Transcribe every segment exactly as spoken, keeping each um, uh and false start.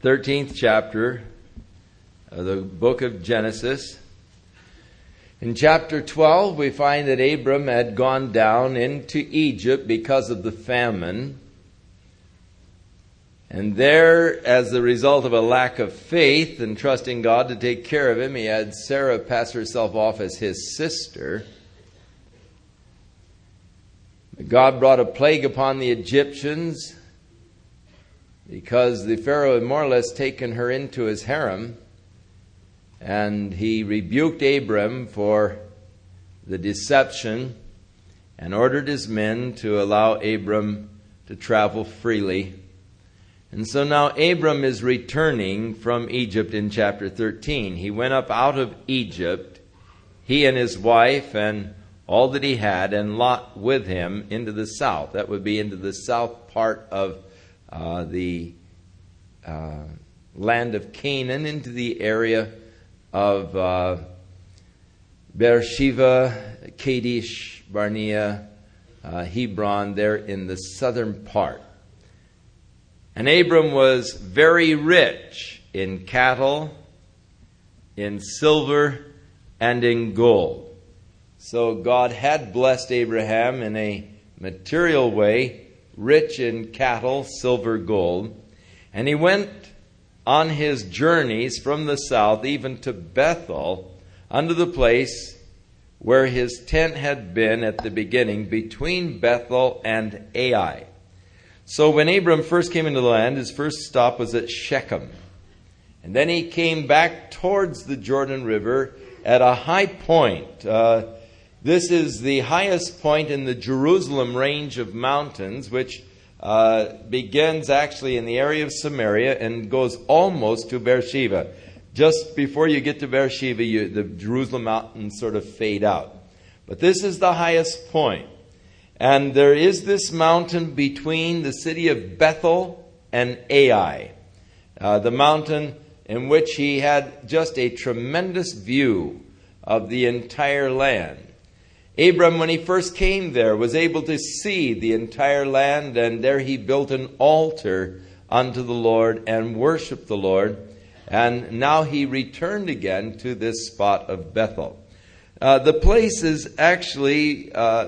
thirteenth chapter of the book of Genesis. In chapter twelve, we find that Abram had gone down into Egypt because of the famine. And there, as the result of a lack of faith and trusting God to take care of him, he had Sarah pass herself off as his sister. God brought a plague upon the Egyptians because the Pharaoh had more or less taken her into his harem. And he rebuked Abram for the deception and ordered his men to allow Abram to travel freely. And so now Abram is returning from Egypt in chapter thirteen. He went up out of Egypt, he and his wife and all that he had, and Lot with him, into the south. That would be into the south part of uh, the uh, land of Canaan, into the area of uh, Beersheba, Kadesh, Barnea, uh, Hebron, there in the southern part. And Abram was very rich in cattle, in silver, and in gold. So God had blessed Abraham in a material way, rich in cattle, silver, gold. And he went on his journeys from the south, even to Bethel, unto the place where his tent had been at the beginning, between Bethel and Ai. So when Abram first came into the land, his first stop was at Shechem. And then he came back towards the Jordan River at a high point. Uh, this is the highest point in the Jerusalem range of mountains, which uh, begins actually in the area of Samaria and goes almost to Beersheba. Just before you get to Beersheba, you, the Jerusalem mountains sort of fade out. But this is the highest point. And there is this mountain between the city of Bethel and Ai, uh, the mountain in which he had just a tremendous view of the entire land. Abram, when he first came there, was able to see the entire land, and there he built an altar unto the Lord and worshiped the Lord. And now he returned again to this spot of Bethel. Uh, the place is actually uh,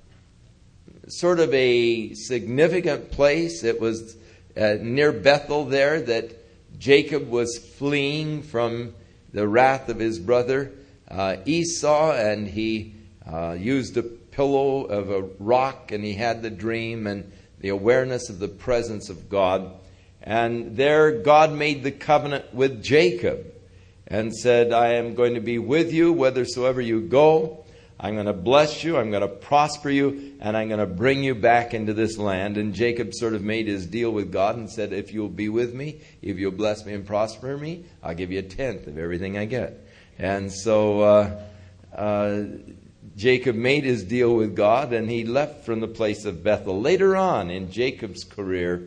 sort of a significant place. It was uh, near Bethel there that Jacob was fleeing from the wrath of his brother uh, Esau, and he uh, used a pillow of a rock, and he had the dream and the awareness of the presence of God. And there God made the covenant with Jacob and said, I am going to be with you whithersoever you go. I'm going to bless you, I'm going to prosper you, and I'm going to bring you back into this land. And Jacob sort of made his deal with God and said, if you'll be with me, if you'll bless me and prosper me, I'll give you a tenth of everything I get. And so uh, uh, Jacob made his deal with God, and he left from the place of Bethel. Later on in Jacob's career,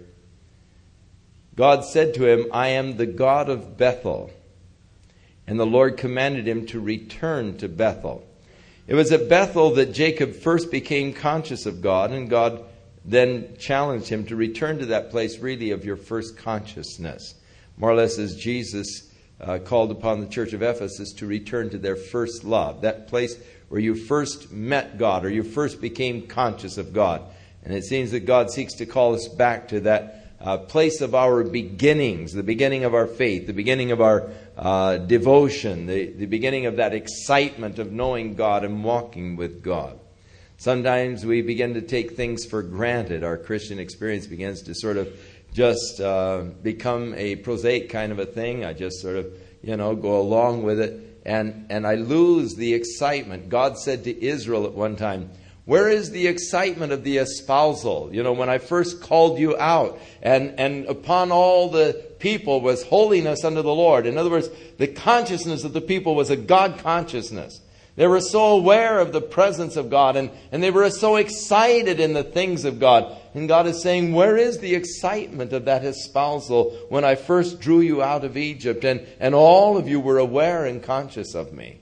God said to him, I am the God of Bethel. And the Lord commanded him to return to Bethel. It was at Bethel that Jacob first became conscious of God, and God then challenged him to return to that place really of your first consciousness. More or less as Jesus uh, called upon the church of Ephesus to return to their first love, that place where you first met God or you first became conscious of God. And it seems that God seeks to call us back to that Uh, place of our beginnings, the beginning of our faith, the beginning of our uh, devotion, the, the beginning of that excitement of knowing God and walking with God. Sometimes we begin to take things for granted. Our Christian experience begins to sort of just uh, become a prosaic kind of a thing. I just sort of, you know, go along with it. And, and I lose the excitement. God said to Israel at one time, where is the excitement of the espousal? You know, when I first called you out, and, and upon all the people was holiness unto the Lord. In other words, the consciousness of the people was a God consciousness. They were so aware of the presence of God, and, and they were so excited in the things of God. And God is saying, where is the excitement of that espousal when I first drew you out of Egypt, and, and all of you were aware and conscious of me?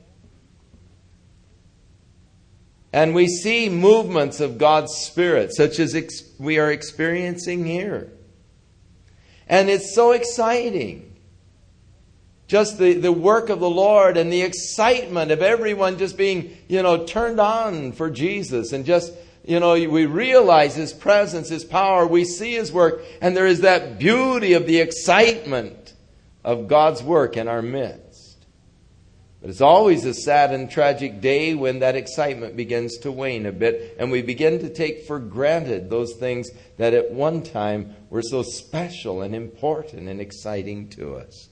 And we see movements of God's Spirit, such as ex- we are experiencing here. And it's so exciting. Just the, the work of the Lord and the excitement of everyone just being, you know, turned on for Jesus. And just, you know, we realize His presence, His power. We see His work. And there is that beauty of the excitement of God's work in our midst. But it's always a sad and tragic day when that excitement begins to wane a bit. And we begin to take for granted those things that at one time were so special and important and exciting to us.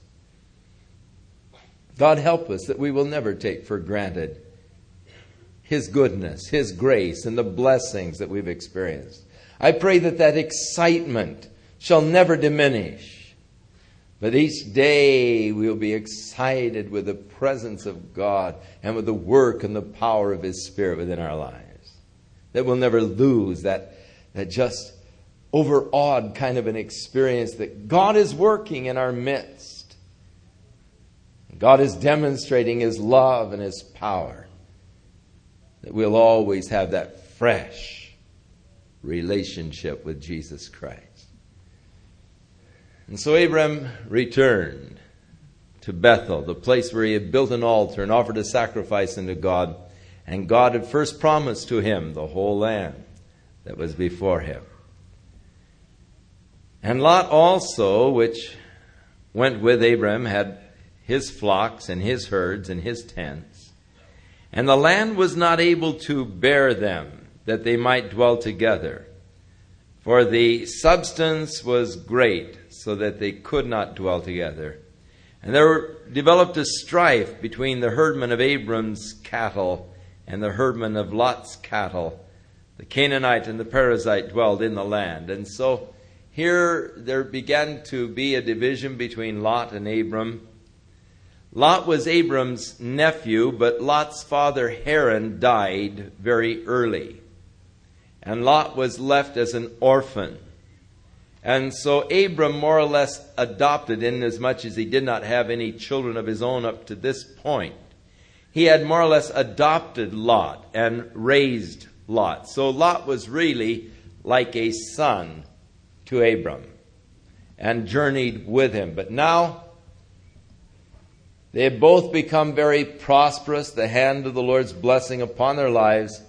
God help us that we will never take for granted His goodness, His grace, and the blessings that we've experienced. I pray that that excitement shall never diminish. But each day we'll be excited with the presence of God and with the work and the power of His Spirit within our lives. That we'll never lose that, that just overawed kind of an experience that God is working in our midst. God is demonstrating His love and His power. That we'll always have that fresh relationship with Jesus Christ. And so Abram returned to Bethel, the place where he had built an altar and offered a sacrifice unto God. And God had first promised to him the whole land that was before him. And Lot also, which went with Abram, had his flocks and his herds and his tents. And the land was not able to bear them, that they might dwell together. For the substance was great, so that they could not dwell together. And there developed a strife between the herdmen of Abram's cattle and the herdmen of Lot's cattle. The Canaanite and the Perizzite dwelled in the land. And so here there began to be a division between Lot and Abram. Lot was Abram's nephew, but Lot's father Haran died very early. And Lot was left as an orphan. And so Abram more or less adopted, in as much as he did not have any children of his own up to this point. He had more or less adopted Lot and raised Lot. So Lot was really like a son to Abram and journeyed with him. But now they have both become very prosperous, the hand of the Lord's blessing upon their lives.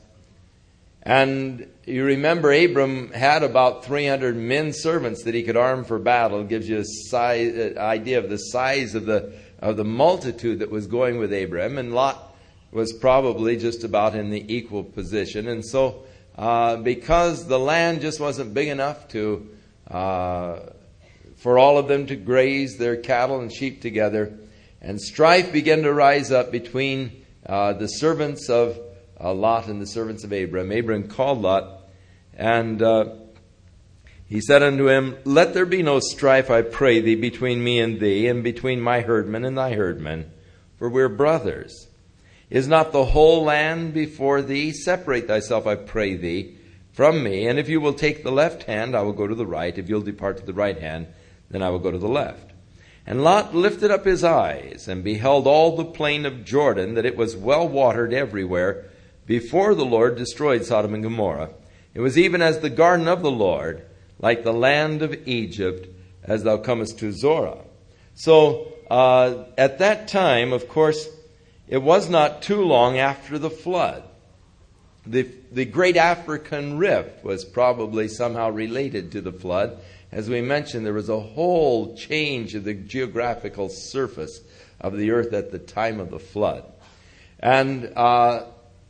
And you remember Abram had about three hundred men servants that he could arm for battle. It gives you a size, idea of the size of the of the multitude that was going with Abram. And Lot was probably just about in the equal position. And so uh, because the land just wasn't big enough to uh, for all of them to graze their cattle and sheep together, and strife began to rise up between uh, the servants of uh, Lot and the servants of Abram. Abram called Lot, and uh, he said unto him, Let there be no strife, I pray thee, between me and thee, and between my herdmen and thy herdmen, for we're brothers. Is not the whole land before thee? Separate thyself, I pray thee, from me. And if you will take the left hand, I will go to the right. If you'll depart to the right hand, then I will go to the left. And Lot lifted up his eyes, and beheld all the plain of Jordan, that it was well watered everywhere, before the Lord destroyed Sodom and Gomorrah. It was even as the garden of the Lord, like the land of Egypt, as thou comest to Zorah. So, uh, at that time, of course, it was not too long after the flood. The, the great African rift was probably somehow related to the flood. As we mentioned, there was a whole change of the geographical surface of the earth at the time of the flood. And uh,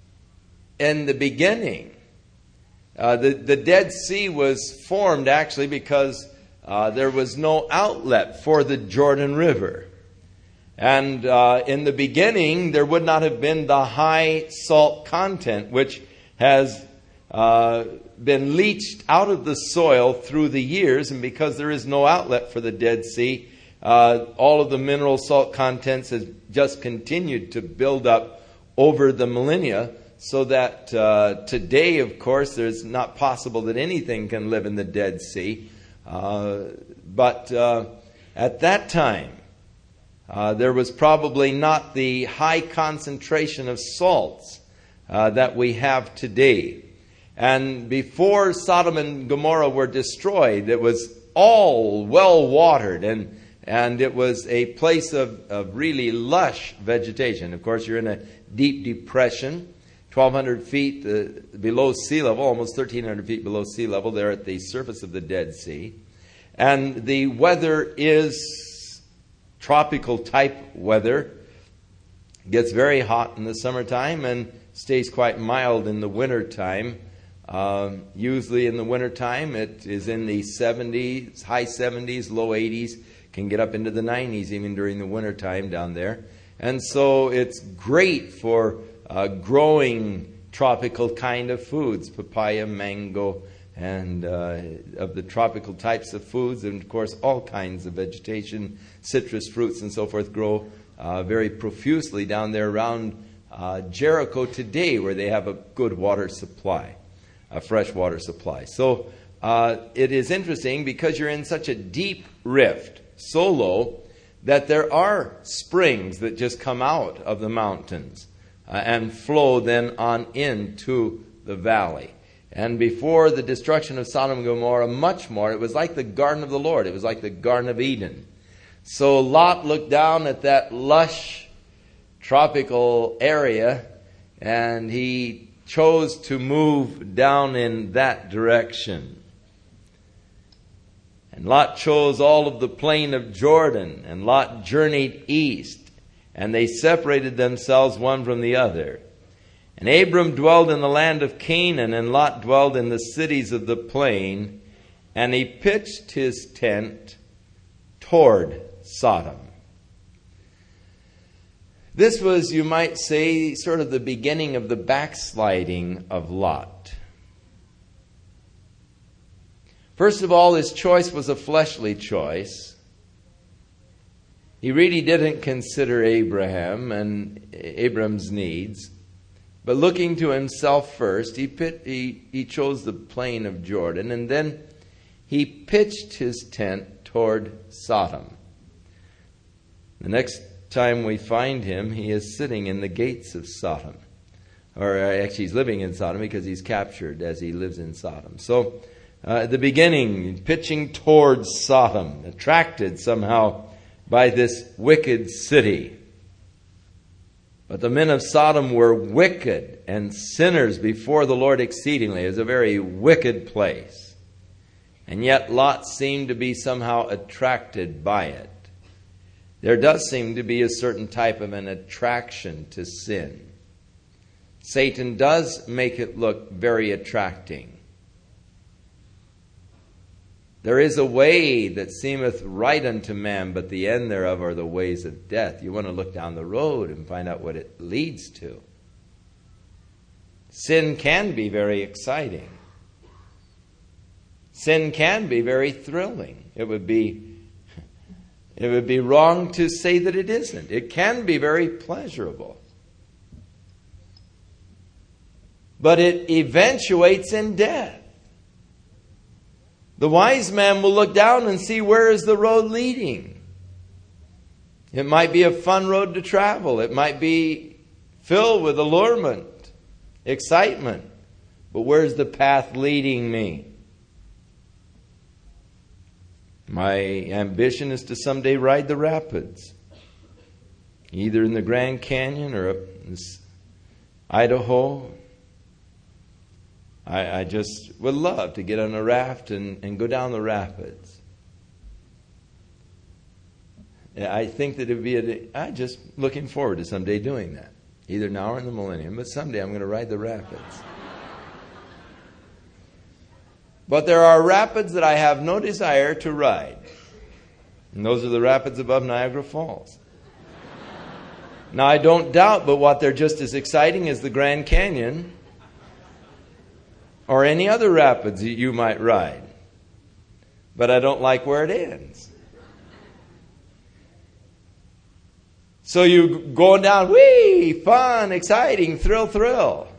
in the beginning, uh, the, the Dead Sea was formed actually because uh, there was no outlet for the Jordan River. And uh, in the beginning, there would not have been the high salt content, which has uh, been leached out of the soil through the years. And because there is no outlet for the Dead Sea, uh, all of the mineral salt contents has just continued to build up over the millennia, so that uh, today, of course, there's not possible that anything can live in the Dead Sea. Uh, but uh, at that time, Uh, there was probably not the high concentration of salts uh, that we have today. And before Sodom and Gomorrah were destroyed, it was all well watered, and and it was a place of, of really lush vegetation. Of course, you're in a deep depression, twelve hundred feet uh, below sea level, almost thirteen hundred feet below sea level, there at the surface of the Dead Sea. And the weather is tropical type weather. It gets very hot in the summertime and stays quite mild in the wintertime. Um, usually in the wintertime, it is in the seventies, high seventies, low eighties, can get up into the nineties even during the wintertime down there. And so it's great for uh, growing tropical kind of foods, papaya, mango, and uh, of the tropical types of foods. And of course, all kinds of vegetation, citrus fruits and so forth grow uh, very profusely down there around uh, Jericho today, where they have a good water supply. A fresh water supply. So uh, it is interesting because you're in such a deep rift, so low, that there are springs that just come out of the mountains uh, and flow then on into the valley. And before the destruction of Sodom and Gomorrah, much more, it was like the Garden of the Lord. It was like the Garden of Eden. So Lot looked down at that lush tropical area, and he chose to move down in that direction. And Lot chose all of the plain of Jordan, and Lot journeyed east, and they separated themselves one from the other. And Abram dwelled in the land of Canaan, and Lot dwelled in the cities of the plain, and he pitched his tent toward Sodom. This was, you might say, sort of the beginning of the backsliding of Lot. First of all, his choice was a fleshly choice. He really didn't consider Abraham and Abram's needs. But looking to himself first, he, pit, he, he chose the plain of Jordan, and then he pitched his tent toward Sodom. The next time we find him, he is sitting in the gates of Sodom. Or actually, he's living in Sodom because he's captured as he lives in Sodom. So, uh, at the beginning, pitching towards Sodom, attracted somehow by this wicked city. But the men of Sodom were wicked and sinners before the Lord exceedingly. It was a very wicked place. And yet Lot seemed to be somehow attracted by it. There does seem to be a certain type of an attraction to sin. Satan does make it look very attracting. There is a way that seemeth right unto man, but the end thereof are the ways of death. You want to look down the road and find out what it leads to. Sin can be very exciting. Sin can be very thrilling. It would be It would be wrong to say that it isn't. It can be very pleasurable. But it eventuates in death. The wise man will look down and see where is the road leading. It might be a fun road to travel. It might be filled with allurement, excitement. But where's the path leading me? My ambition is to someday ride the rapids, either in the Grand Canyon or up in Idaho. I, I just would love to get on a raft and, and go down the rapids. I think that it would be a, I'm just looking forward to someday doing that, either now or in the millennium, but someday I'm going to ride the rapids. But there are rapids that I have no desire to ride. And those are the rapids above Niagara Falls. Now, I don't doubt but what they're just as exciting as the Grand Canyon or any other rapids that you might ride. But I don't like where it ends. So you going down, whee, fun, exciting, thrill, thrill.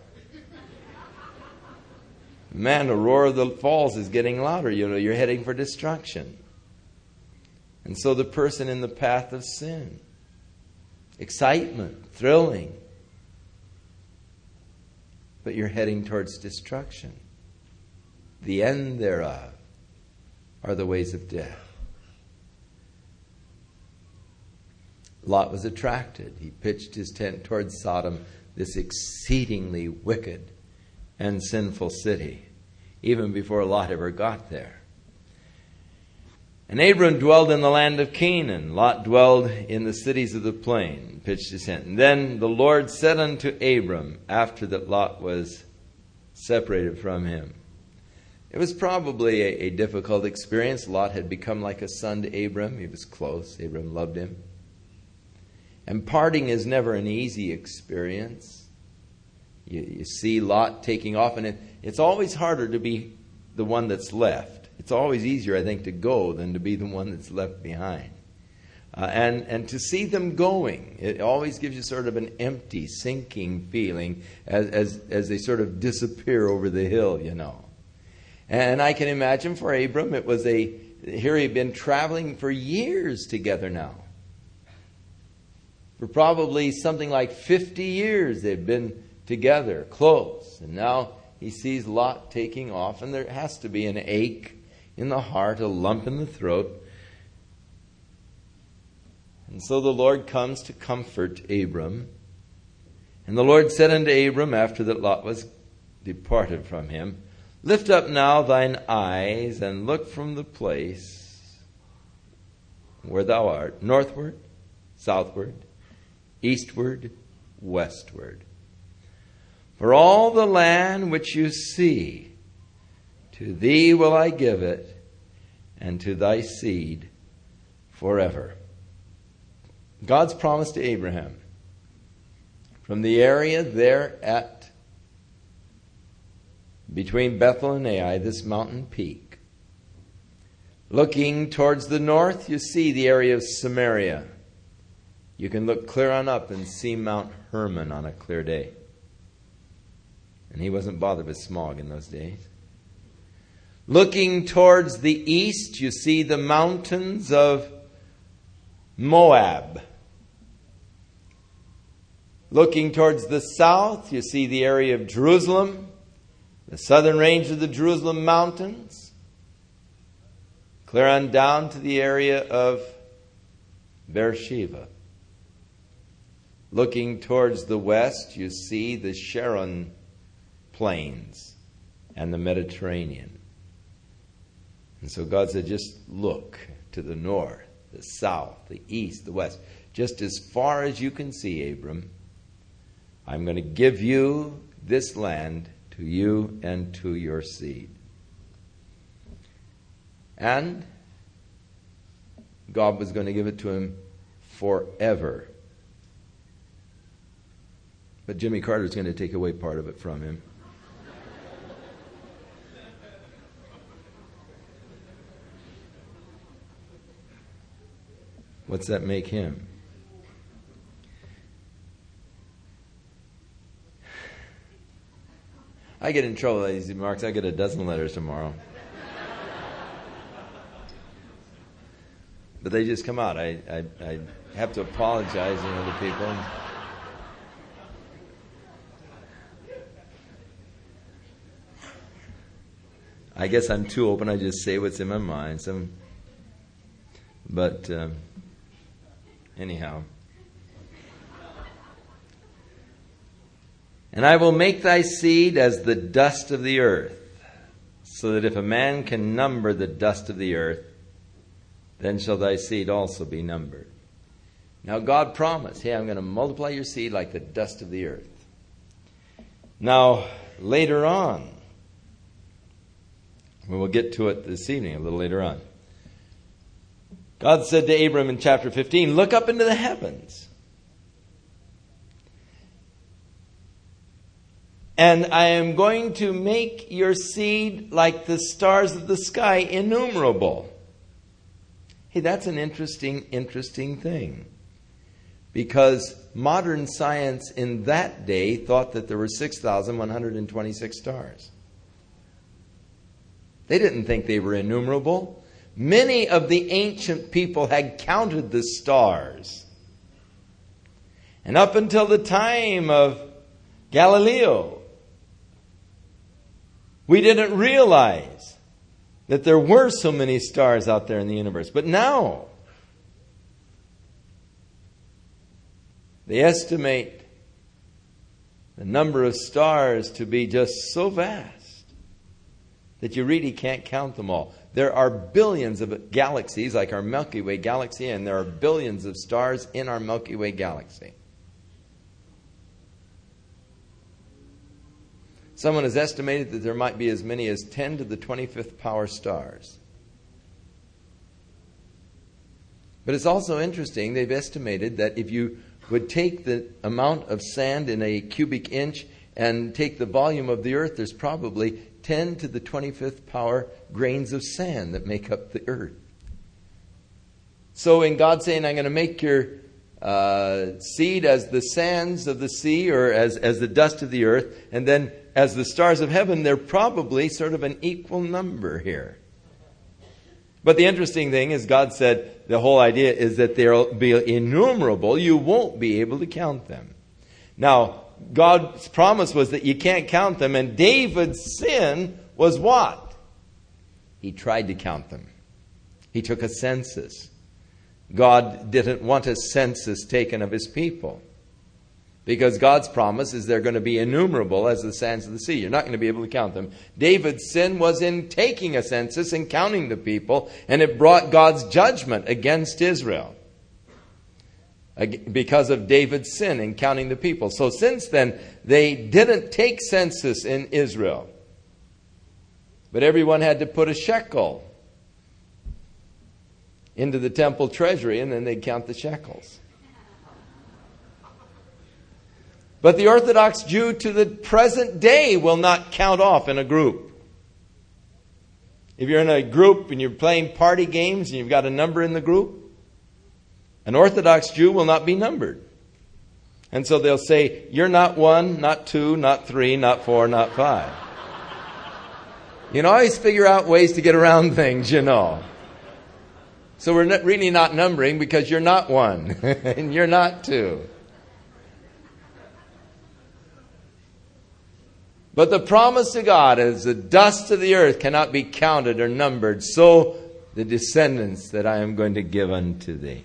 Man, the roar of the falls is getting louder. You know, you're heading for destruction. And so the person in the path of sin, excitement, thrilling, but you're heading towards destruction. The end thereof are the ways of death. Lot was attracted. He pitched his tent towards Sodom, this exceedingly wicked and sinful city, even before Lot ever got there. And Abram dwelled in the land of Canaan. Lot dwelled in the cities of the plain, pitched his tent. And then the Lord said unto Abram, after that Lot was separated from him. It was probably a, a difficult experience. Lot had become like a son to Abram. He was close. Abram loved him. And parting is never an easy experience. You, you see Lot taking off, and it, it's always harder to be the one that's left. It's always easier, I think, to go than to be the one that's left behind. Uh, and, and to see them going, it always gives you sort of an empty, sinking feeling as, as, as they sort of disappear over the hill, you know. And I can imagine for Abram, it was a, here he'd been traveling for years together now. For probably something like fifty years they'd been together, close. And now he sees Lot taking off, and there has to be an ache in the heart, a lump in the throat. And so the Lord comes to comfort Abram. And the Lord said unto Abram, after that Lot was departed from him, lift up now thine eyes, and look from the place where thou art, northward, southward, eastward, westward. For all the land which you see, to thee will I give it, and to thy seed forever. God's promise to Abraham. From the area there at, between Bethel and Ai, this mountain peak. Looking towards the north, you see the area of Samaria. You can look clear on up and see Mount Hermon on a clear day. And he wasn't bothered with smog in those days. Looking towards the east, you see the mountains of Moab. Looking towards the south, you see the area of Jerusalem, the southern range of the Jerusalem mountains. Clear on down to the area of Beersheba. Looking towards the west, you see the Sharon plains and the Mediterranean. And so God said, just look to the north, the south, the east, the west. Just as far as you can see, Abram, I'm going to give you this land to you and to your seed. And God was going to give it to him forever. But Jimmy Carter's going to take away part of it from him. What's that make him? I get in trouble with these remarks. I get a dozen letters tomorrow. But they just come out. I, I, I have to apologize to other people. I guess I'm too open. I just say what's in my mind. Some, but um, anyhow. And I will make thy seed as the dust of the earth, so that if a man can number the dust of the earth, then shall thy seed also be numbered. Now God promised, hey, I'm going to multiply your seed like the dust of the earth. Now, later on, we will get to it this evening, a little later on. God said to Abram in chapter fifteen, look up into the heavens. And I am going to make your seed like the stars of the sky, innumerable. Hey, that's an interesting, interesting thing. Because modern science in that day thought that there were six thousand one hundred twenty-six stars. They didn't think they were innumerable. Many of the ancient people had counted the stars. And up until the time of Galileo, we didn't realize that there were so many stars out there in the universe. But now, they estimate the number of stars to be just so vast that you really can't count them all. There are billions of galaxies like our Milky Way galaxy, and there are billions of stars in our Milky Way galaxy. Someone has estimated that there might be as many as ten to the twenty-fifth power stars. But it's also interesting, they've estimated that if you would take the amount of sand in a cubic inch and take the volume of the earth, there's probably ten to the twenty-fifth power grains of sand that make up the earth. So in God saying, I'm going to make your uh, seed as the sands of the sea, or as, as the dust of the earth, and then as the stars of heaven, they're probably sort of an equal number here. But the interesting thing is God said the whole idea is that they'll be innumerable. You won't be able to count them. Now, God's promise was that you can't count them, and David's sin was what? He tried to count them. He took a census. God didn't want a census taken of his people, because God's promise is they're going to be innumerable as the sands of the sea. You're not going to be able to count them. David's sin was in taking a census and counting the people, and it brought God's judgment against Israel because of David's sin in counting the people. So since then, they didn't take census in Israel, but everyone had to put a shekel into the temple treasury, and then they'd count the shekels. But the Orthodox Jew to the present day will not count off in a group. If you're in a group and you're playing party games and you've got a number in the group, an Orthodox Jew will not be numbered. And so they'll say, you're not one, not two, not three, not four, not five. You know, always figure out ways to get around things, you know. So we're not, really not numbering, because you're not one and you're not two. But the promise to God is the dust of the earth cannot be counted or numbered, so the descendants that I am going to give unto thee.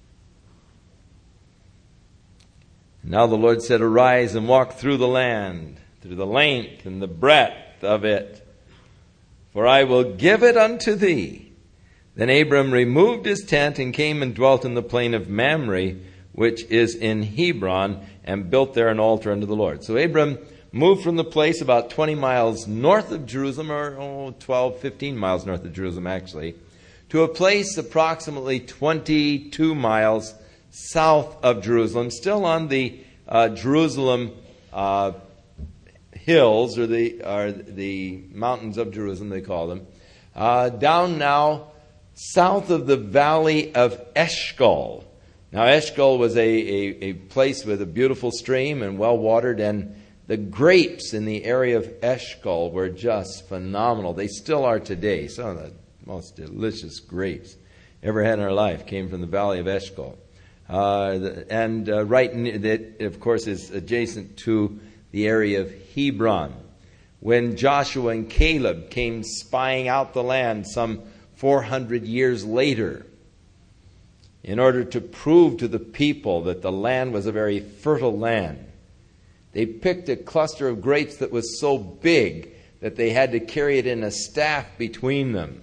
Now the Lord said, arise and walk through the land, through the length and the breadth of it, for I will give it unto thee. Then Abram removed his tent and came and dwelt in the plain of Mamre, which is in Hebron, and built there an altar unto the Lord. So Abram moved from the place about twenty miles north of Jerusalem, or oh, twelve, fifteen miles north of Jerusalem actually, to a place approximately twenty-two miles south of Jerusalem, still on the uh, Jerusalem uh, hills, or the, or the mountains of Jerusalem, they call them, uh, down now south of the valley of Eshcol. Now Eshcol was a, a, a place with a beautiful stream and well watered, and the grapes in the area of Eshcol were just phenomenal. They still are today. Some of the most delicious grapes ever had in our life came from the valley of Eshcol. Uh, and uh, right near that, of course, is adjacent to the area of Hebron. When Joshua and Caleb came spying out the land some four hundred years later, in order to prove to the people that the land was a very fertile land, they picked a cluster of grapes that was so big that they had to carry it in a staff between them.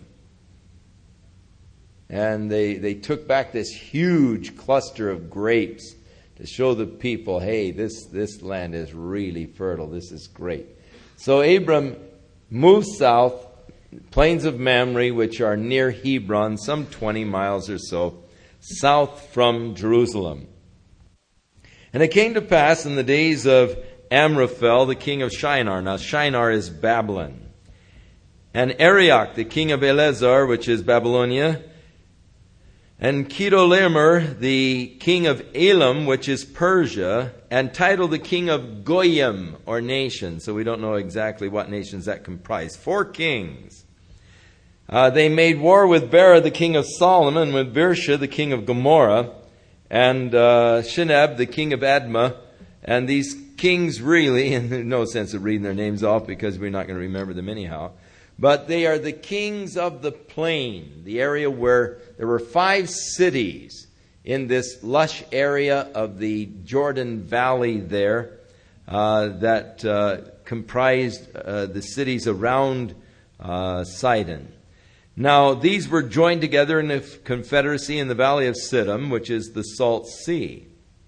And they, they took back this huge cluster of grapes to show the people, hey, this, this land is really fertile. This is great. So Abram moved south, plains of Mamre, which are near Hebron, some twenty miles or so, south from Jerusalem. And it came to pass in the days of Amraphel, the king of Shinar. Now Shinar is Babylon. And Arioch, the king of Eleazar, which is Babylonia. And Chedorlaomer, the king of Elam, which is Persia. And Tidal, the king of Goyim, or nation. So we don't know exactly what nations that comprise. Four kings. Uh, they made war with Bera, the king of Solomon, with Birsha, the king of Gomorrah, and uh, Shinab, the king of Admah. And these kings really, and there's no sense of reading their names off because we're not going to remember them anyhow, But they are the kings of the plain, the area where there were five cities in this lush area of the Jordan Valley there uh, that uh, comprised uh, the cities around uh, Sidon. Now, these were joined together in a confederacy in the valley of Siddim, which is the Salt Sea.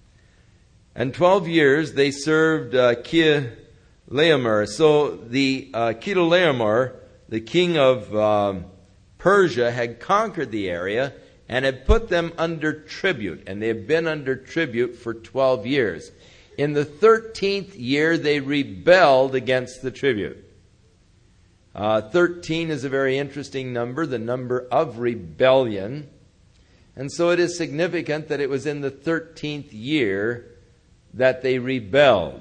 And twelve years they served uh, Chedorlaomer. So the uh, Chedorlaomer, the king of um, Persia, had conquered the area and had put them under tribute. And they have been under tribute for twelve years. In the thirteenth year, they rebelled against the tribute. Uh, thirteen is a very interesting number, the number of rebellion. And so it is significant that it was in the thirteenth year that they rebelled.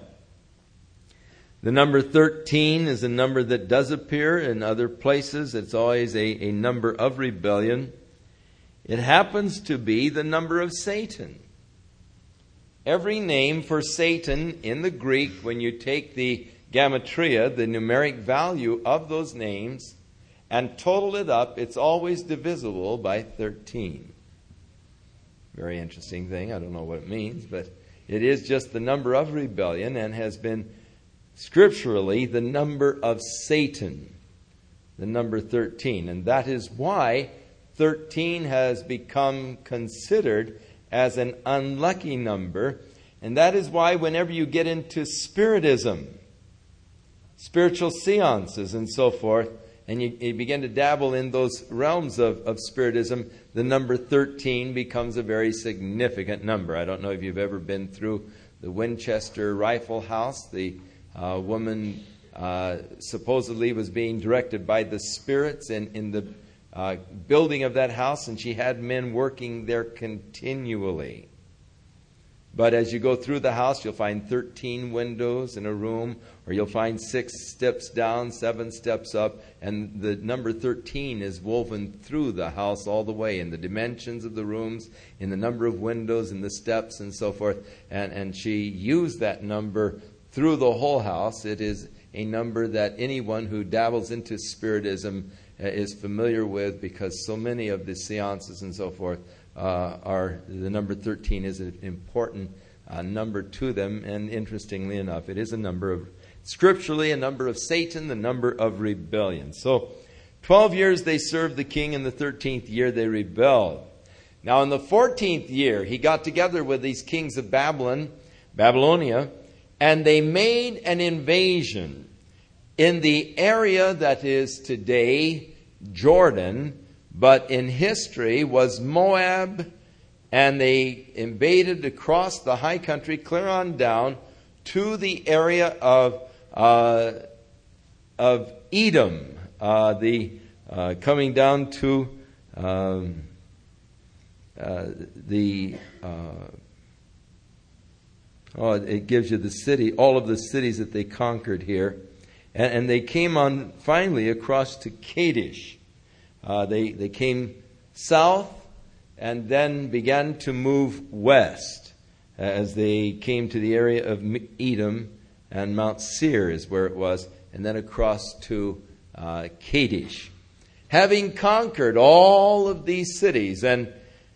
The number thirteen is a number that does appear in other places. It's always a, a number of rebellion. It happens to be the number of Satan. Every name for Satan in the Greek, when you take the gematria, the numeric value of those names, and total it up, it's always divisible by thirteen. Very interesting thing. I don't know what it means, but it is just the number of rebellion and has been scripturally the number of Satan, the number thirteen. And that is why thirteen has become considered as an unlucky number. And that is why whenever you get into Spiritism, spiritual seances and so forth, and you, you begin to dabble in those realms of, of Spiritism, the number thirteen becomes a very significant number. I don't know if you've ever been through the Winchester Rifle House. The uh, woman uh, supposedly was being directed by the spirits in, in the uh, building of that house, and she had men working there continually. But as you go through the house, you'll find thirteen windows in a room, or you'll find six steps down, seven steps up, and the number thirteen is woven through the house all the way, in the dimensions of the rooms, in the number of windows, in the steps, and so forth. And, and she used that number through the whole house. It is a number that anyone who dabbles into Spiritism uh, is familiar with, because so many of the seances and so forth Uh, are the number thirteen is an important uh, number to them. And interestingly enough, it is a number of, scripturally, a number of Satan, the number of rebellion. So twelve years they served the king. In the thirteenth year they rebelled. Now in the fourteenth year he got together with these kings of Babylon, Babylonia, and they made an invasion in the area that is today Jordan, but in history was Moab, and they invaded across the high country, clear on down to the area of uh, of Edom, uh, the uh, coming down to um, uh, the uh, oh, it gives you the city, all of the cities that they conquered here, and, and they came on finally across to Kadesh. Uh, they, they came south and then began to move west as they came to the area of Edom, and Mount Seir is where it was, and then across to uh, Kadesh. Having conquered all of these cities, and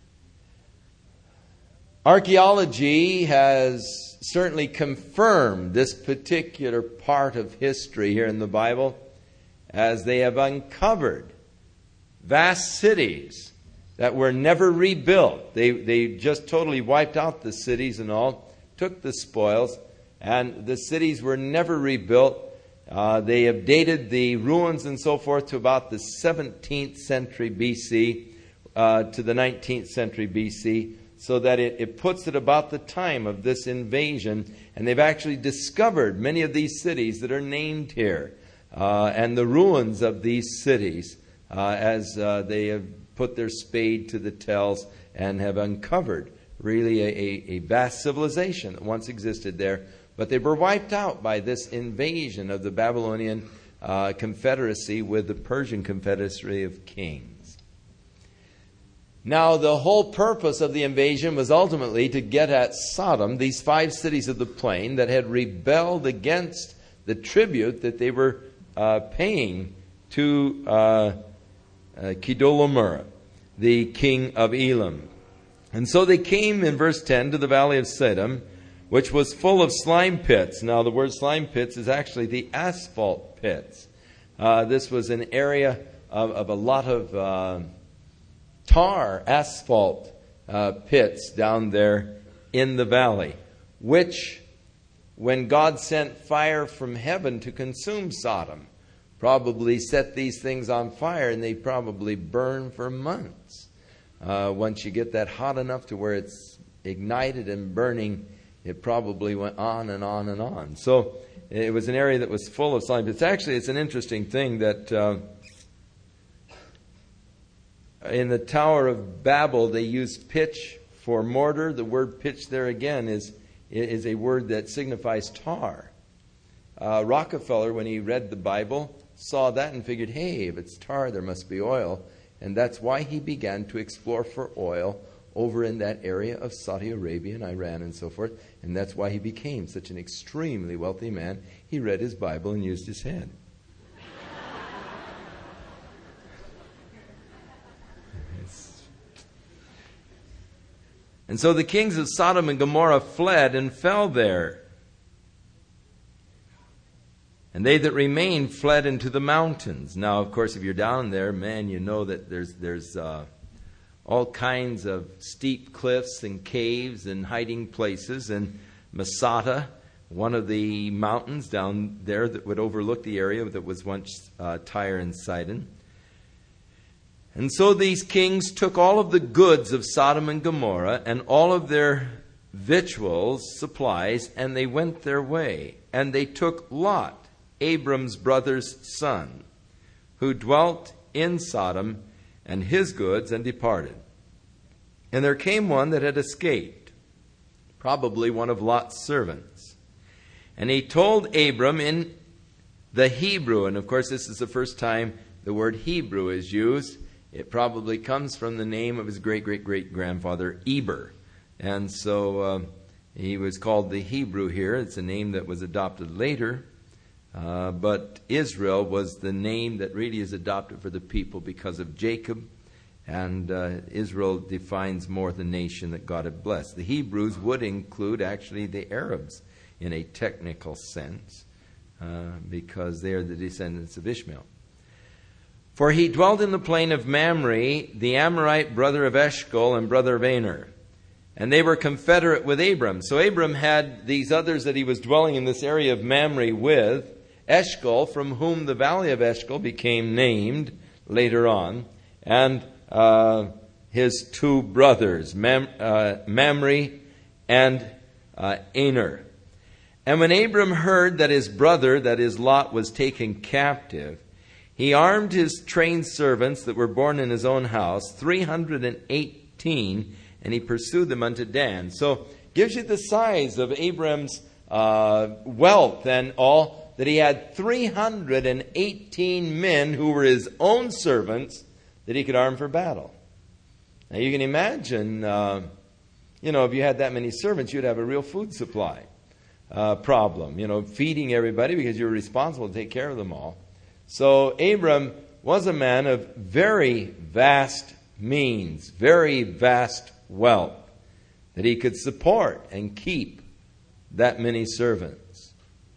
archaeology has certainly confirmed this particular part of history here in the Bible, as they have uncovered vast cities that were never rebuilt. They they just totally wiped out the cities and all, took the spoils, and the cities were never rebuilt. Uh, they have dated the ruins and so forth to about the seventeenth century B C, uh, to the nineteenth century B C, so that it, it puts it about the time of this invasion. And they've actually discovered many of these cities that are named here, uh, and the ruins of these cities, Uh, as uh, they have put their spade to the tells and have uncovered really a, a, a vast civilization that once existed there. But they were wiped out by this invasion of the Babylonian uh, confederacy with the Persian confederacy of kings. Now, the whole purpose of the invasion was ultimately to get at Sodom, these five cities of the plain that had rebelled against the tribute that they were uh, paying to uh, uh, Kedorlaomer, the king of Elam. And so they came, in verse ten, to the valley of Siddim, which was full of slime pits. Now, the word slime pits is actually the asphalt pits. Uh, this was an area of, of a lot of uh, tar, asphalt uh, pits down there in the valley, which, when God sent fire from heaven to consume Sodom, probably set these things on fire, and they probably burn for months. Uh, once you get that hot enough to where it's ignited and burning, it probably went on and on and on. So it was an area that was full of slime. It's actually, it's an interesting thing that uh, in the Tower of Babel, they used pitch for mortar. The word pitch there again is, is a word that signifies tar. Uh, Rockefeller, when he read the Bible, saw that and figured, hey, if it's tar, there must be oil. And that's why he began to explore for oil over in that area of Saudi Arabia and Iran and so forth. And that's why he became such an extremely wealthy man. He read his Bible and used his head. And so the kings of Sodom and Gomorrah fled and fell there. And they that remained fled into the mountains. Now, of course, if you're down there, man, you know that there's there's uh, all kinds of steep cliffs and caves and hiding places. And Masada, one of the mountains down there that would overlook the area that was once uh, Tyre and Sidon. And so these kings took all of the goods of Sodom and Gomorrah and all of their victuals, supplies, and they went their way. And they took Lot, Abram's brother's son, who dwelt in Sodom, and his goods, and departed. And there came one that had escaped, probably one of Lot's servants. And he told Abram in the Hebrew, and of course this is the first time the word Hebrew is used. It probably comes from the name of his great-great-great-grandfather, Eber. And so uh, he was called the Hebrew here. It's a name that was adopted later. Uh, but Israel was the name that really is adopted for the people because of Jacob. And uh, Israel defines more the nation that God had blessed. The Hebrews would include actually the Arabs in a technical sense uh, because they are the descendants of Ishmael. For he dwelt in the plain of Mamre, the Amorite brother of Eshcol and brother of Aner. And they were confederate with Abram. So Abram had these others that he was dwelling in this area of Mamre with, Eshcol, from whom the valley of Eshcol became named later on, and uh, his two brothers, Mam, uh, Mamre and uh, Aner. And when Abram heard that his brother, that is Lot, was taken captive, he armed his trained servants that were born in his own house, three hundred eighteen, and he pursued them unto Dan. So gives you the size of Abram's uh, wealth and all, that he had three hundred eighteen men who were his own servants that he could arm for battle. Now you can imagine, uh, you know, if you had that many servants, you'd have a real food supply uh, problem. You know, feeding everybody because you're responsible to take care of them all. So Abram was a man of very vast means, very vast wealth, that he could support and keep that many servants.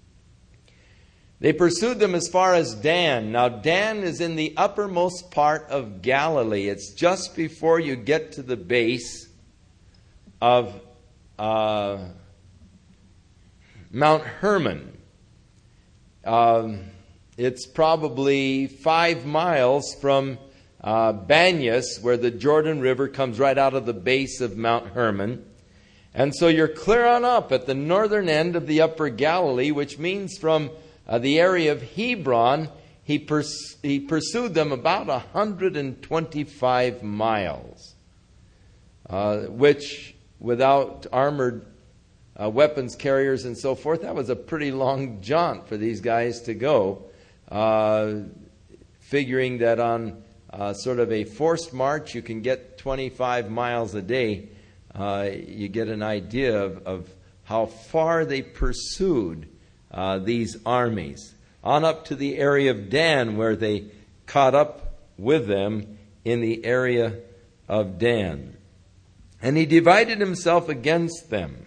They pursued them as far as Dan. Now Dan is in the uppermost part of Galilee. It's just before you get to the base of uh, Mount Hermon. Um, it's probably five miles from uh, Banyas, where the Jordan River comes right out of the base of Mount Hermon. And so you're clear on up at the northern end of the upper Galilee, which means from Uh, the area of Hebron, he, pers- he pursued them about one hundred twenty-five miles, uh, which without armored uh, weapons carriers and so forth, that was a pretty long jaunt for these guys to go, uh, figuring that on uh, sort of a forced march, you can get twenty-five miles a day. Uh, you get an idea of, of how far they pursued Uh, these armies, on up to the area of Dan, where they caught up with them in the area of Dan. And he divided himself against them.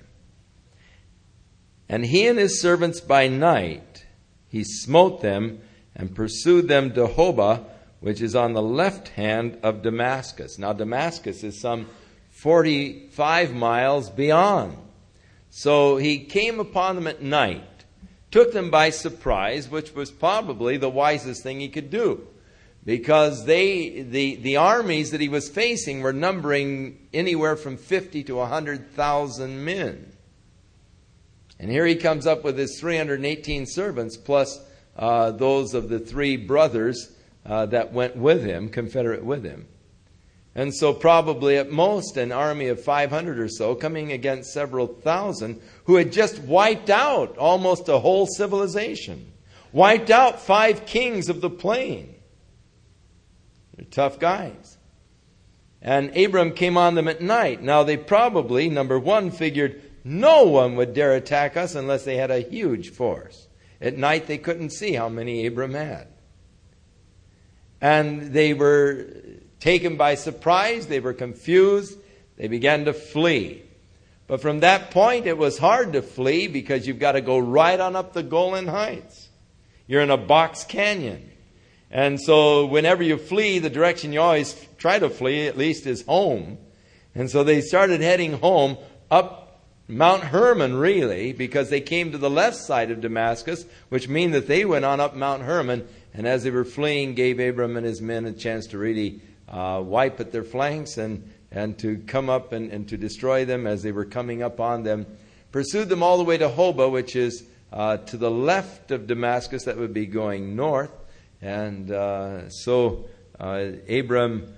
And he and his servants by night, he smote them and pursued them to Hobah, which is on the left hand of Damascus. Now Damascus is some forty-five miles beyond. So he came upon them at night, took them by surprise, which was probably the wisest thing he could do. Because they, the, the armies that he was facing were numbering anywhere from fifty to one hundred thousand men. And here he comes up with his three hundred eighteen servants, plus uh, those of the three brothers uh, that went with him, confederate with him. And so probably at most an army of five hundred or so coming against several thousand who had just wiped out almost a whole civilization. Wiped out five kings of the plain. They're tough guys. And Abram came on them at night. Now they probably, number one, figured no one would dare attack us unless they had a huge force. At night they couldn't see how many Abram had. And they were taken by surprise. They were confused. They began to flee. But from that point it was hard to flee because you've got to go right on up the Golan Heights. You're in a box canyon. And so whenever you flee, the direction you always try to flee at least is home. And so they started heading home up Mount Hermon, really, because they came to the left side of Damascus, which means that they went on up Mount Hermon, and as they were fleeing, gave Abram and his men a chance to really uh, wipe at their flanks and, and to come up and, and to destroy them as they were coming up on them. Pursued them all the way to Hobah, which is uh, to the left of Damascus. That would be going north. And uh, so uh, Abram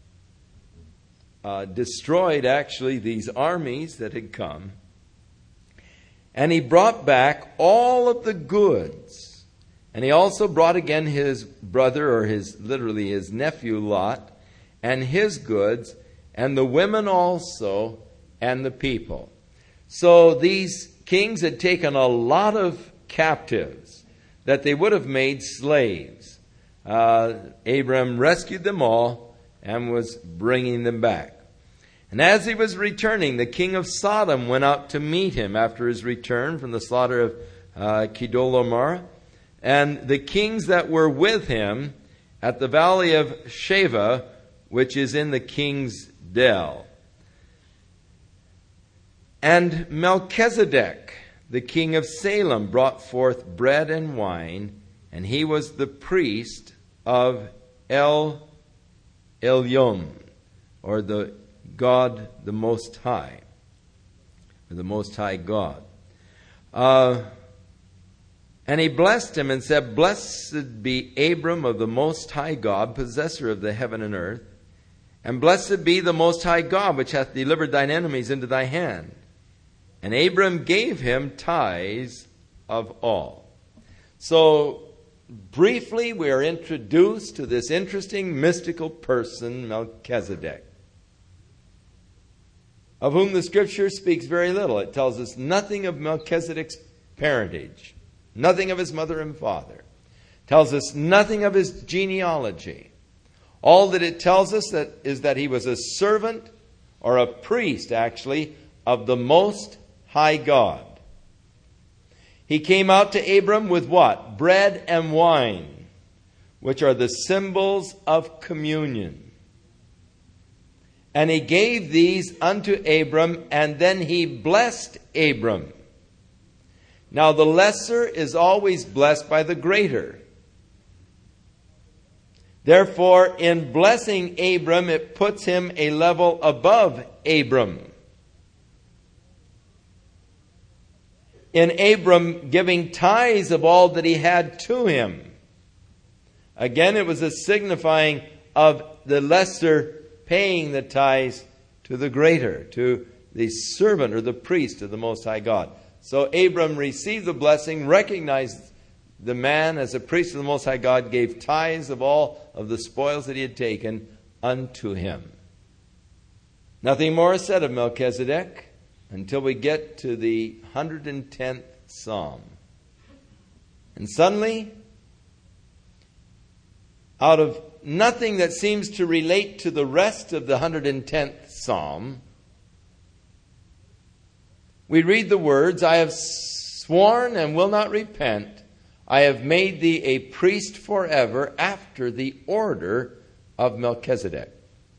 uh, destroyed actually these armies that had come. And he brought back all of the goods. And he also brought again his brother, or his literally his nephew Lot, and his goods, and the women also, and the people. So these kings had taken a lot of captives that they would have made slaves. Uh, Abram rescued them all and was bringing them back. And as he was returning, the king of Sodom went out to meet him after his return from the slaughter of uh, Kedorlaomer. And the kings that were with him at the valley of Sheva, which is in the king's dell. And Melchizedek, the king of Salem, brought forth bread and wine, and he was the priest of El Elyon, or the God the Most High, or the Most High God. Uh, and he blessed him and said, "Blessed be Abram of the Most High God, possessor of the heaven and earth, and blessed be the Most High God, which hath delivered thine enemies into thy hand." And Abram gave him tithes of all. So, briefly, we are introduced to this interesting mystical person, Melchizedek, of whom the Scripture speaks very little. It tells us nothing of Melchizedek's parentage, nothing of his mother and father. It tells us nothing of his genealogy. All that it tells us that is that he was a servant, or a priest, actually, of the Most High God. He came out to Abram with what? Bread and wine, which are the symbols of communion. And he gave these unto Abram, and then he blessed Abram. Now the lesser is always blessed by the greater. Therefore, in blessing Abram, it puts him a level above Abram. In Abram giving tithes of all that he had to him. Again, it was a signifying of the lesser paying the tithes to the greater, to the servant or the priest of the Most High God. So Abram received the blessing, recognized the man as a priest of the Most High God, gave tithes of all of the spoils that he had taken unto him. Nothing more is said of Melchizedek until we get to the one hundred tenth Psalm. And suddenly, out of nothing that seems to relate to the rest of the one hundred tenth Psalm, we read the words, I have sworn and will not repent. I have made thee a priest forever after the order of Melchizedek.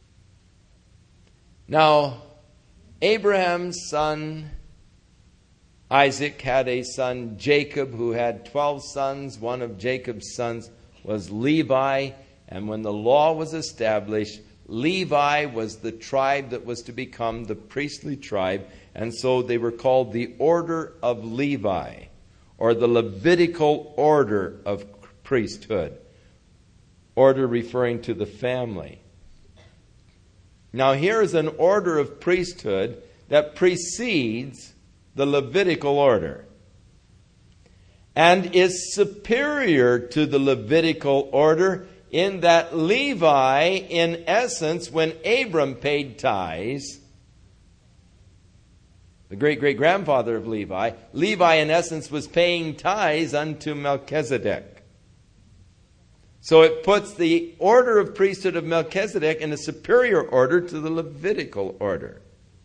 Now, Abraham's son Isaac had a son, Jacob, who had twelve sons. One of Jacob's sons was Levi. And when the law was established, Levi was the tribe that was to become the priestly tribe. And so they were called the order of Levi, or the Levitical order of priesthood. Order referring to the family. Now here is an order of priesthood that precedes the Levitical order and is superior to the Levitical order in that Levi, in essence, when Abram paid tithes, the great-great-grandfather of Levi, Levi, in essence, was paying tithes unto Melchizedek. So it puts the order of priesthood of Melchizedek in a superior order to the Levitical order.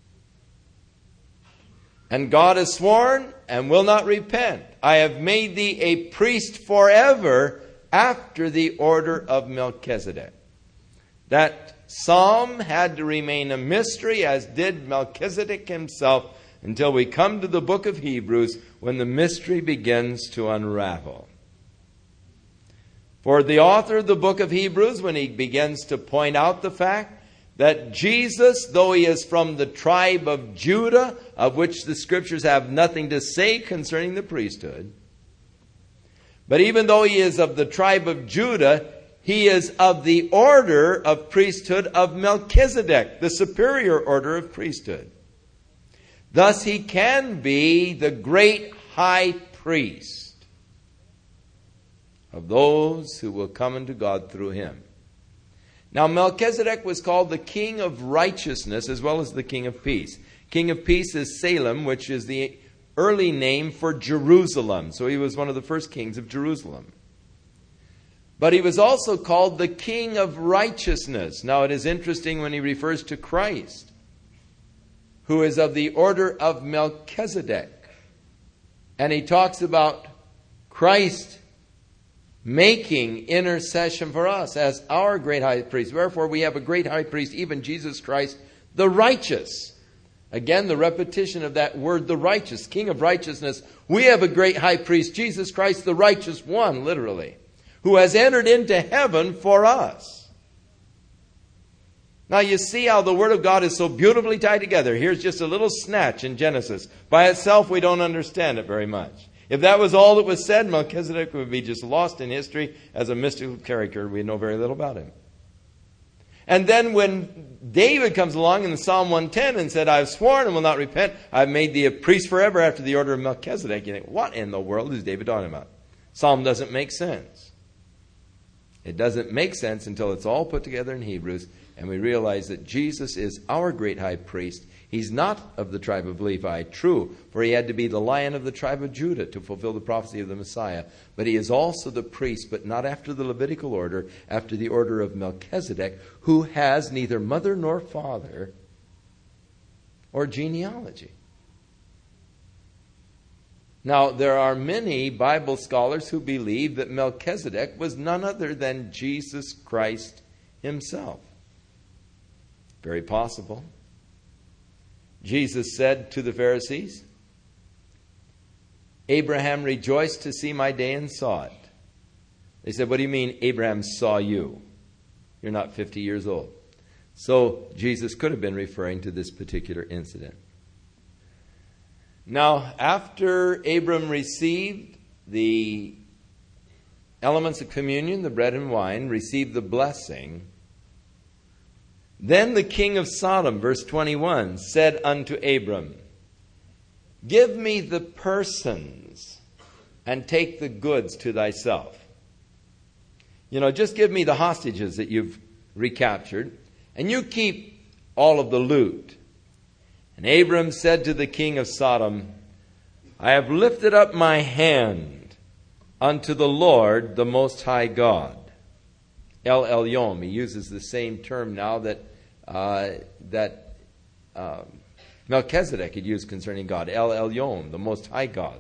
And God has sworn and will not repent. I have made thee a priest forever after the order of Melchizedek. That psalm had to remain a mystery, as did Melchizedek himself, until we come to the book of Hebrews, when the mystery begins to unravel. For the author of the book of Hebrews, when he begins to point out the fact that Jesus, though he is from the tribe of Judah, of which the scriptures have nothing to say concerning the priesthood, but even though he is of the tribe of Judah, he is of the order of priesthood of Melchizedek, the superior order of priesthood. Thus he can be the great high priest of those who will come unto God through him. Now Melchizedek was called the king of righteousness as well as the king of peace. King of peace is Salem, which is the early name for Jerusalem. So he was one of the first kings of Jerusalem. But he was also called the king of righteousness. Now it is interesting when he refers to Christ, who is of the order of Melchizedek. And he talks about Christ making intercession for us as our great high priest. Wherefore we have a great high priest, even Jesus Christ, the righteous. Again, the repetition of that word, the righteous, king of righteousness. We have a great high priest, Jesus Christ, the righteous one, literally, who has entered into heaven for us. Now you see how the Word of God is so beautifully tied together. Here's just a little snatch in Genesis. By itself, we don't understand it very much. If that was all that was said, Melchizedek would be just lost in history as a mystical character. We know very little about him. And then when David comes along in Psalm one ten and said, I have sworn and will not repent, I have made thee a priest forever after the order of Melchizedek. You think, what in the world is David talking about? Psalm doesn't make sense. It doesn't make sense until it's all put together in Hebrews and we realize that Jesus is our great high priest. He's not of the tribe of Levi, true, for he had to be the Lion of the tribe of Judah to fulfill the prophecy of the Messiah. But he is also the priest, but not after the Levitical order, after the order of Melchizedek, who has neither mother nor father or genealogy. Now, there are many Bible scholars who believe that Melchizedek was none other than Jesus Christ himself. Very possible. Jesus said to the Pharisees, Abraham rejoiced to see my day and saw it. They said, what do you mean Abraham saw you? You're not fifty years old. So Jesus could have been referring to this particular incident. Now, after Abram received the elements of communion, the bread and wine, received the blessing, then the king of Sodom, verse twenty-one, said unto Abram, give me the persons and take the goods to thyself. You know, just give me the hostages that you've recaptured, and you keep all of the loot. And Abram said to the king of Sodom, I have lifted up my hand unto the Lord, the Most High God. El Elyon. He uses the same term now that uh, that um, Melchizedek had used concerning God. El Elyon, the Most High God.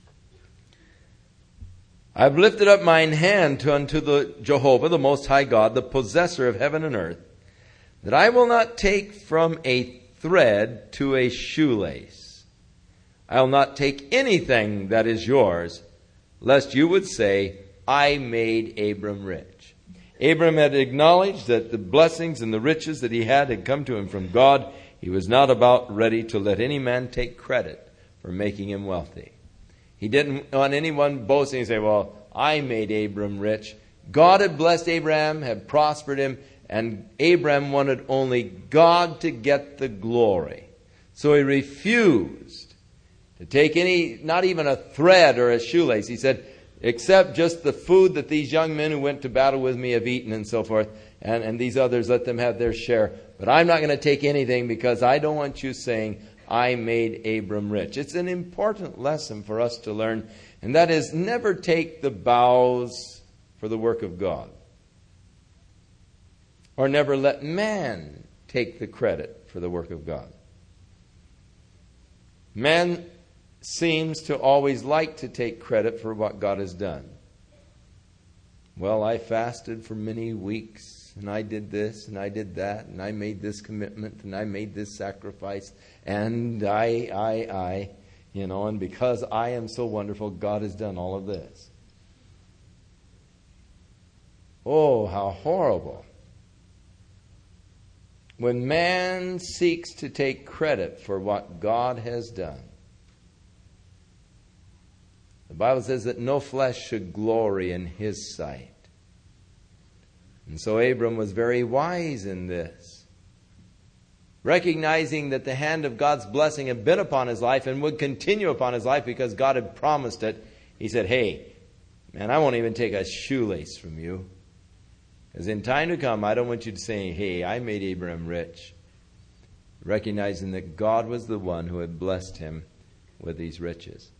I've lifted up mine hand to unto the Jehovah, the Most High God, the possessor of heaven and earth, that I will not take from a thread to a shoelace. I will not take anything that is yours, lest you would say, I made Abram rich. Abram had acknowledged that the blessings and the riches that he had had come to him from God. He was not about ready to let any man take credit for making him wealthy. He didn't want anyone boasting and say, well, I made Abram rich. God had blessed Abraham, had prospered him, and Abraham wanted only God to get the glory. So he refused to take any, not even a thread or a shoelace. He said, except just the food that these young men who went to battle with me have eaten and so forth, and, and these others, let them have their share. But I'm not going to take anything because I don't want you saying, I made Abram rich. It's an important lesson for us to learn, and that is never take the boughs for the work of God. Or never let man take the credit for the work of God. Man seems to always like to take credit for what God has done. Well, I fasted for many weeks, and I did this, and I did that, and I made this commitment, and I made this sacrifice, and I, I, I, you know, and because I am so wonderful, God has done all of this. Oh, how horrible. When man seeks to take credit for what God has done. The Bible says that no flesh should glory in his sight. And so Abram was very wise in this. Recognizing that the hand of God's blessing had been upon his life and would continue upon his life because God had promised it, he said, hey, man, I won't even take a shoelace from you. Because in time to come, I don't want you to say, hey, I made Abraham rich. Recognizing that God was the one who had blessed him with these riches.